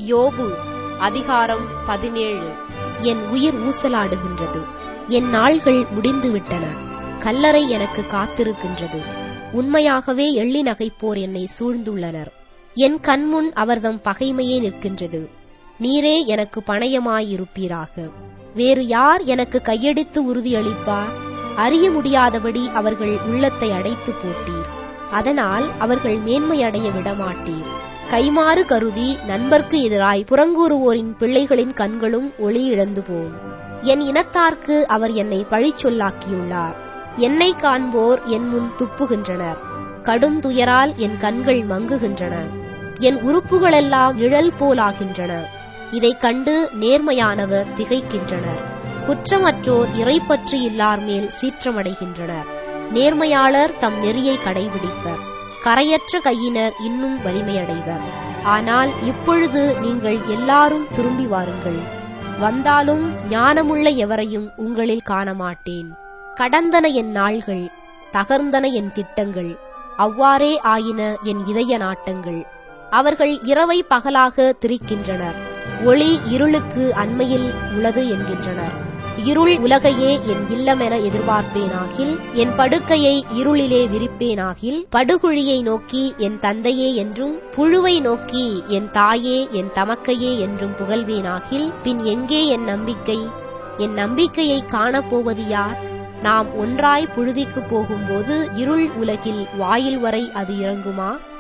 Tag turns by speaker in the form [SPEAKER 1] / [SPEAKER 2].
[SPEAKER 1] யோபு அதிகாரம் 17.
[SPEAKER 2] என் உயிர் ஊசலாடுகின்றது. என் நாள்கள் முடிந்துவிட்டன. கல்லறை எனக்கு காத்திருக்கின்றது. உண்மையாகவே எள்ளி நகைப்போர் என்னை சூழ்ந்துள்ளனர். என் கண்முன் அவர்தம் பகைமையே நிற்கின்றது. நீரே எனக்கு பணயமாயிருப்பீராக. வேறு யார் எனக்கு கையெடுத்து உறுதியளிப்பார்? அறிய முடியாதபடி அவர்கள் உள்ளத்தை அடைத்து போட்டீர். அதனால் அவர்கள் மேன்மையடைய விடமாட்டீர். கைமாறு கருதி நண்பர்க்கு எதிராய் புறங்கூறுவோரின் பிள்ளைகளின் கண்களும் ஒளி இழந்து போம். என் இனத்தார்க்கு அவர் என்னை பழிச்சொல்லாக்கியுள்ளார். என்னை காண்போர் என் முன் துப்புகின்றனர். கடும் துயரால் என் கண்கள் மங்குகின்றன. என் உறுப்புகளெல்லாம் நிழல் போலாகின்றன. இதைக் கண்டு நேர்மையானவர் திகைக்கின்றனர். குற்றமற்றோர் இறைப்பற்று இல்லார் மேல் சீற்றமடைகின்றனர். நேர்மையாளர் தம் நெறியை கடைபிடிப்பர். கரையற்ற கையினர் இன்னும் வலிமையடைவர். ஆனால் இப்பொழுது நீங்கள் எல்லாரும் திரும்பி வாருங்கள். வந்தாலும் ஞானமுள்ள எவரையும் உங்களில் காணமாட்டேன். கடந்தன என் நாள்கள், தகர்ந்தன என் திட்டங்கள். அவ்வாறே ஆயின என் இதய நாட்டங்கள். அவர்கள் இரவை பகலாக திரிக்கின்றனர். ஒளி இருளுக்கு அண்மையில் உள்ளது என்கின்றனர். இருள் உலகையே என் இல்லமென எதிர்பார்ப்பேனாகில், என் படுக்கையை இருளிலே விரிப்பேனாகில், படுகுழியை நோக்கி என் தந்தையே என்றும், புழுவை நோக்கி என் தாயே என் தமக்கையே என்றும் புகழ்வேனாகில், பின் எங்கே என் நம்பிக்கை? என் நம்பிக்கையை காணப்போவது யார்? நாம் ஒன்றாய் புழுதிக்கு போகும்போது இருள் உலகில் வாயில் வரை அது இறங்குமா?